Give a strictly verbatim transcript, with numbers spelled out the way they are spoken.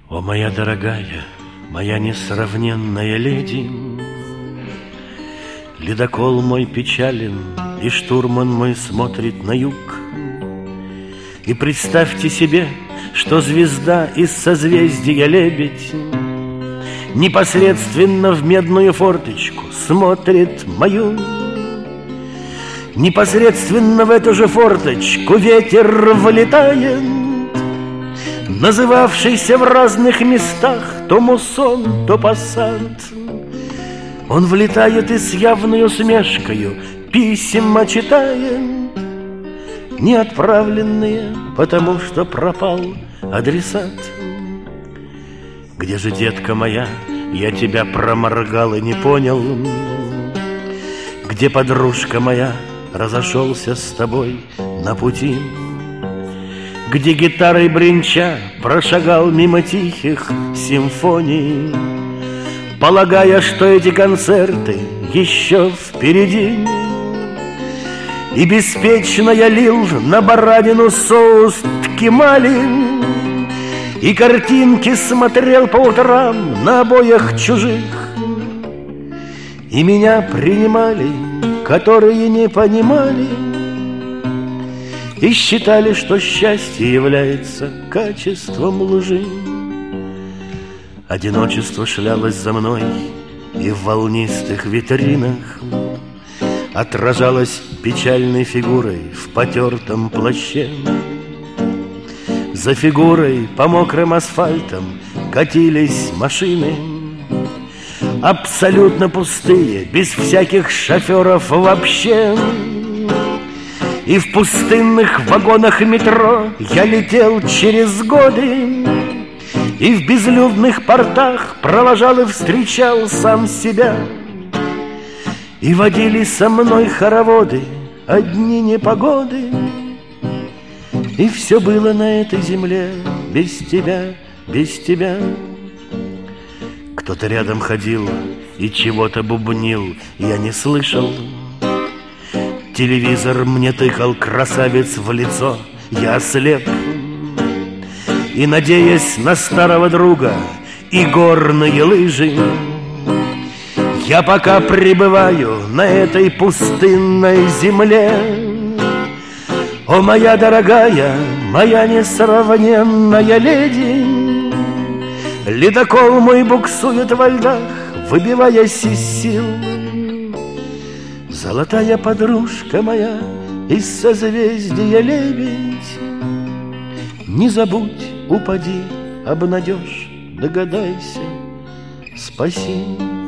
О, моя дорогая, моя несравненная леди, ледокол мой печален, и штурман мой смотрит на юг. И представьте себе, что звезда из созвездия Лебедь непосредственно в медную форточку смотрит мою. Непосредственно в эту же форточку ветер влетает, называвшийся в разных местах то муссон, то пассат. Он влетает и с явной усмешкою письма читает, не отправленные, потому что пропал адресат. Где же, детка моя, я тебя проморгал и не понял? Где, подружка моя, разошелся с тобой на пути? Где гитарой бренча прошагал мимо тихих симфоний, полагая, что эти концерты еще впереди? И беспечно я лил на баранину соус ткемали, и картинки смотрел по утрам на обоях чужих. И меня принимали, которые не понимали, и считали, что счастье является качеством лжи. Одиночество шлялось за мной, и в волнистых витринах отражалось печальной фигурой в потертом плаще. За фигурой по мокрым асфальтам катились машины, абсолютно пустые, без всяких шоферов вообще. И в пустынных вагонах метро я летел через годы, и в безлюдных портах провожал и встречал сам себя. И водили со мной хороводы одни непогоды, и все было на этой земле без тебя, без тебя. Кто-то рядом ходил и чего-то бубнил, я не слышал. Телевизор мне тыкал красавец в лицо, я ослеп. И, надеясь на старого друга и горные лыжи, я пока пребываю на этой пустынной земле. О, моя дорогая, моя несравненная леди, ледокол мой буксует во льдах, выбиваясь из сил. Золотая подружка моя из созвездия Лебедь, не забудь, упади, обнадежь, догадайся, спаси.